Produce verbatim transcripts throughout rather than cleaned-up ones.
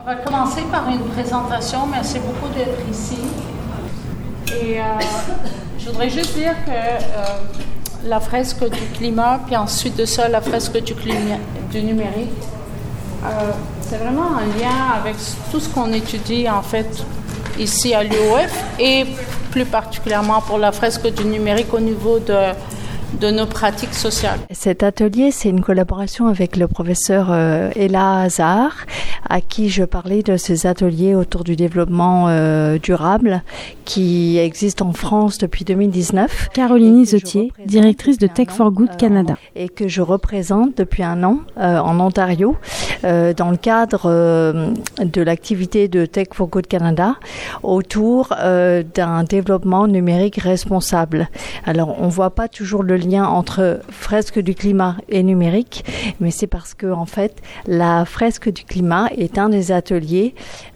va commencer par une présentation. Merci beaucoup d'être ici. Et euh, je voudrais juste dire que euh, la fresque du climat, puis ensuite de ça, la fresque du, climat, du numérique, euh, c'est vraiment un lien avec tout ce qu'on étudie en fait ici à l'U O F et plus particulièrement pour la fresque du numérique au niveau de de nos pratiques sociales. Cet atelier, c'est une collaboration avec le professeur euh, Ella Hazar, à qui je parlais de ces ateliers autour du développement euh, durable qui existent en France depuis deux mille dix-neuf. Caroline Isotier, directrice de Tech for Good Canada. Euh, et que je représente depuis un an euh, en Ontario euh, dans le cadre euh, de l'activité de Tech for Good Canada autour euh, d'un développement numérique responsable. Alors, on voit pas toujours le lien entre fresque du climat et numérique, mais c'est parce que en fait, la fresque du climat est un des ateliers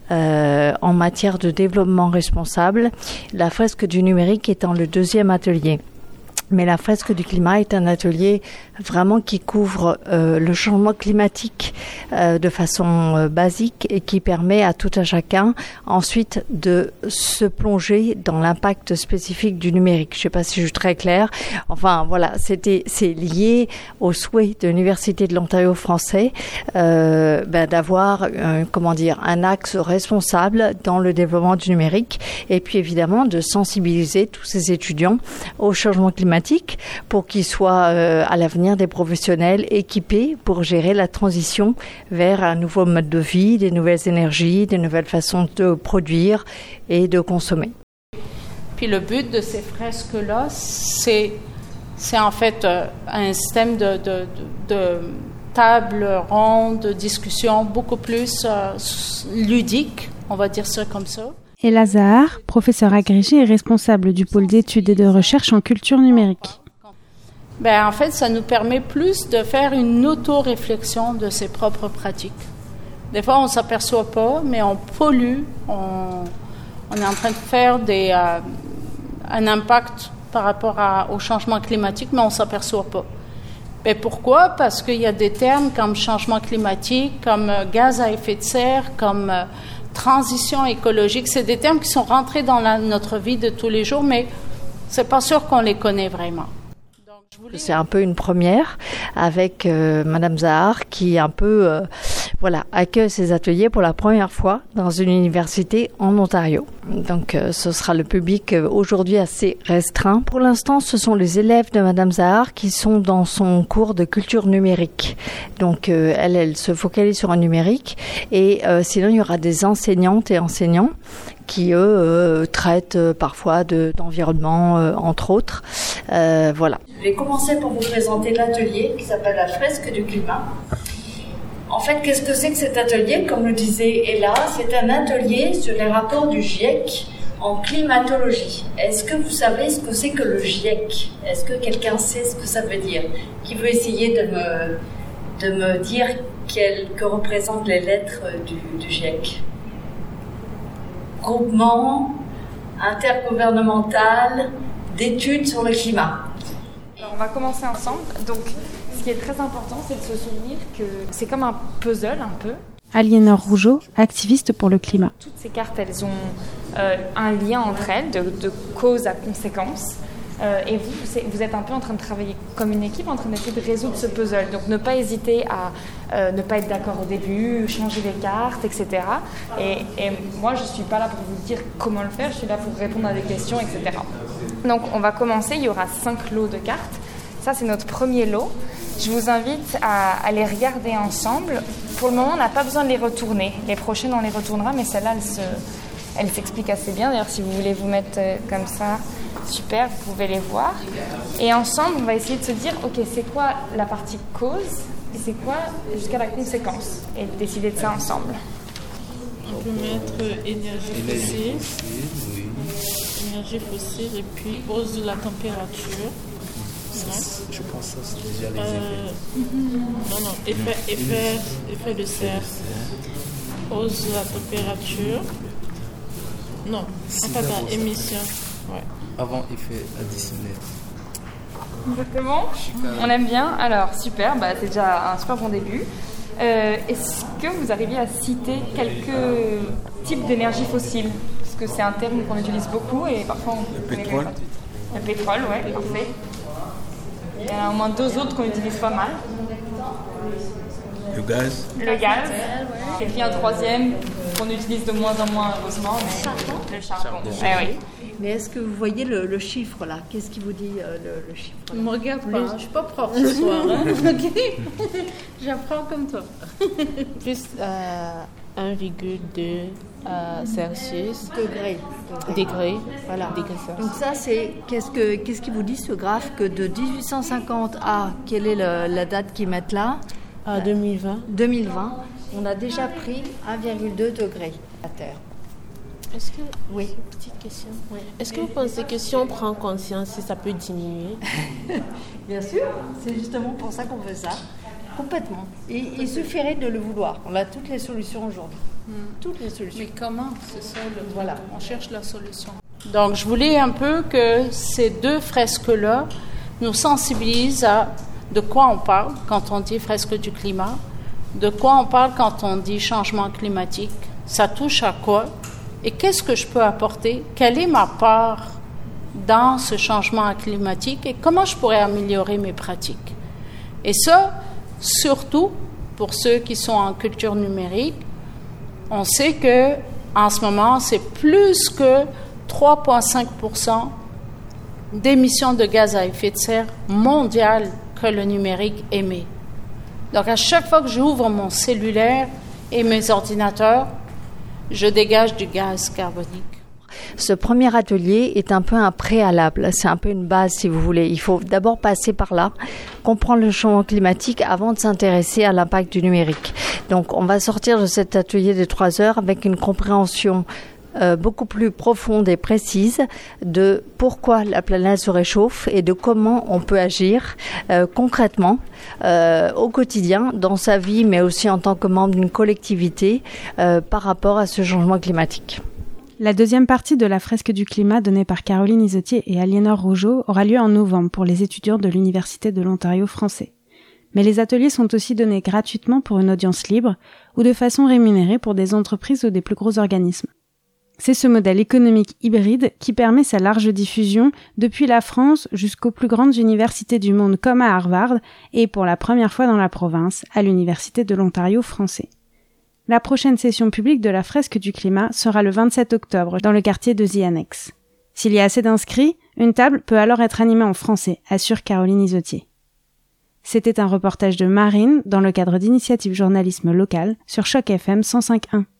euh, en matière de développement responsable, la fresque du numérique étant le deuxième atelier. Mais la fresque du climat est un atelier vraiment qui couvre euh, le changement climatique euh, de façon euh, basique et qui permet à tout un chacun ensuite de se plonger dans l'impact spécifique du numérique. Je ne sais pas si je suis très claire. Enfin voilà, c'était c'est lié au souhait de l'Université de l'Ontario français euh, ben, d'avoir euh, comment dire un axe responsable dans le développement du numérique et puis évidemment de sensibiliser tous ces étudiants au changement climatique pour qu'ils soient euh, à l'avenir des professionnels équipés pour gérer la transition vers un nouveau mode de vie, des nouvelles énergies, des nouvelles façons de produire et de consommer. Puis le but de ces fresques-là, c'est, c'est en fait euh, un système de, de, de, de table ronde, de discussion beaucoup plus euh, ludique, on va dire ça comme ça. Ella Hazar, professeur agrégé et responsable du pôle d'études et de recherche en culture numérique. Ben, en fait, ça nous permet plus de faire une auto-réflexion de ses propres pratiques. Des fois, on ne s'aperçoit pas, mais on pollue, on, on est en train de faire des, euh, un impact par rapport à, au changement climatique, mais on ne s'aperçoit pas. Ben, pourquoi? Parce qu'il y a des termes comme changement climatique, comme euh, gaz à effet de serre, comme euh, transition écologique. C'est des termes qui sont rentrés dans la, notre vie de tous les jours, mais c'est pas sûr qu'on les connaît vraiment. Donc, je voulais... C'est un peu une première avec euh, Madame Zahar qui un peu euh, voilà accueille ces ateliers pour la première fois dans une université en Ontario. Donc euh, ce sera le public euh, aujourd'hui assez restreint. Pour l'instant, ce sont les élèves de Madame Zahar qui sont dans son cours de culture numérique. Donc euh, elle, elle se focalise sur un numérique et euh, sinon il y aura des enseignantes et enseignants qui eux euh, traitent euh, parfois de, d'environnement euh, entre autres. Euh, voilà. Je vais commencer par vous présenter l'atelier qui s'appelle la fresque du climat. En fait, qu'est-ce que c'est que cet atelier? Comme le disait Ella, c'est un atelier sur les rapports du GIEC en climatologie. Est-ce que vous savez ce que c'est que le GIEC? Est-ce que quelqu'un sait ce que ça veut dire? Qui veut essayer de me, de me dire quelles, que représentent les lettres du, du GIEC? Groupement intergouvernemental d'études sur le climat. Alors, on va commencer ensemble. Donc, ce qui est très important, c'est de se souvenir que c'est comme un puzzle un peu. Aliénor Rougeau, activiste pour le climat. Toutes ces cartes, elles ont euh, un lien entre elles, de, de cause à conséquence. Euh, et vous, vous êtes un peu en train de travailler comme une équipe, en train d'essayer de résoudre ce puzzle. Donc ne pas hésiter à euh, ne pas être d'accord au début, changer les cartes, et cetera. Et, et moi, je ne suis pas là pour vous dire comment le faire, je suis là pour répondre à des questions, et cetera. Donc on va commencer, il y aura cinq lots de cartes. Ça, c'est notre premier lot. Je vous invite à, à les regarder ensemble. Pour le moment, on n'a pas besoin de les retourner. Les prochaines, on les retournera, mais celle-là, elle, se, elle s'explique assez bien. D'ailleurs, si vous voulez vous mettre comme ça, super, vous pouvez les voir. Et ensemble, on va essayer de se dire, ok, c'est quoi la partie cause et c'est quoi jusqu'à la conséquence? Et décider de ça ensemble. On peut mettre énergie fossile, oui. énergie fossile et puis hausse de la température. Ça, je pense que ça, c'est déjà les euh, effets. Non, non, effet, effet, effet de serre. Hausse de la température. Non, en fait, la émission. Ouais. Avant effet additionnel. Exactement, on aime bien. Alors, super, bah, c'est déjà un super bon début. Euh, est-ce que vous arrivez à citer quelques types d'énergie fossile? Parce que c'est un terme qu'on utilise beaucoup et parfois on... Le pétrole. Le pétrole, ouais, parfait. Il y en a au moins deux autres qu'on utilise pas mal. Le gaz. Le gaz. Et puis un troisième qu'on utilise de moins en moins, heureusement, mais le charbon. Charbon. Ouais, oui. Mais est-ce que vous voyez le, le chiffre là? Qu'est-ce qui vous dit euh, le, le chiffre? Ne me regarde pas, hein, je suis pas prof ce soir. Hein. Ok. J'apprends comme toi. Plus euh, un virgule deux euh, Celsius. Degrés. Degrés. Voilà. Degrés Celsius. Donc ça, c'est qu'est-ce que qu'est-ce qui vous dit ce graphe que de dix-huit cent cinquante à quelle est le, la date qu'ils mettent là? À deux mille vingt. deux mille vingt. On a déjà pris un virgule deux degré à Terre. Est-ce que Oui. Petite question. Oui. Est-ce que vous pensez que si on prend conscience, si ça peut diminuer? Bien sûr, c'est justement pour ça qu'on fait ça. Complètement. Et il suffirait de le vouloir. On a toutes les solutions aujourd'hui. Hmm. Toutes les solutions. Mais comment? C'est ça le truc. Voilà. On cherche la solution. Donc, je voulais un peu que ces deux fresques-là nous sensibilisent à de quoi on parle quand on dit fresque du climat, de quoi on parle quand on dit changement climatique, ça touche à quoi et qu'est-ce que je peux apporter, quelle est ma part dans ce changement climatique et comment je pourrais améliorer mes pratiques. Et ça, surtout pour ceux qui sont en culture numérique, on sait que en ce moment, c'est plus que trois virgule cinq pour cent d'émissions de gaz à effet de serre mondiales que le numérique émet. Donc, à chaque fois que j'ouvre mon cellulaire et mes ordinateurs, je dégage du gaz carbonique. Ce premier atelier est un peu un préalable, c'est un peu une base si vous voulez. Il faut d'abord passer par là, comprendre le changement climatique avant de s'intéresser à l'impact du numérique. Donc on va sortir de cet atelier de trois heures avec une compréhension euh, beaucoup plus profonde et précise de pourquoi la planète se réchauffe et de comment on peut agir euh, concrètement euh, au quotidien, dans sa vie, mais aussi en tant que membre d'une collectivité euh, par rapport à ce changement climatique. La deuxième partie de la fresque du climat donnée par Caroline Isotier et Aliénor Rougeau aura lieu en novembre pour les étudiants de l'Université de l'Ontario français. Mais les ateliers sont aussi donnés gratuitement pour une audience libre ou de façon rémunérée pour des entreprises ou des plus gros organismes. C'est ce modèle économique hybride qui permet sa large diffusion depuis la France jusqu'aux plus grandes universités du monde comme à Harvard et pour la première fois dans la province à l'Université de l'Ontario français. La prochaine session publique de la fresque du climat sera le vingt-sept octobre dans le quartier de The Annex. S'il y a assez d'inscrits, une table peut alors être animée en français, assure Caroline Isotier. C'était un reportage de Marine dans le cadre d'Initiative Journalisme Local sur Choc F M cent cinq point un.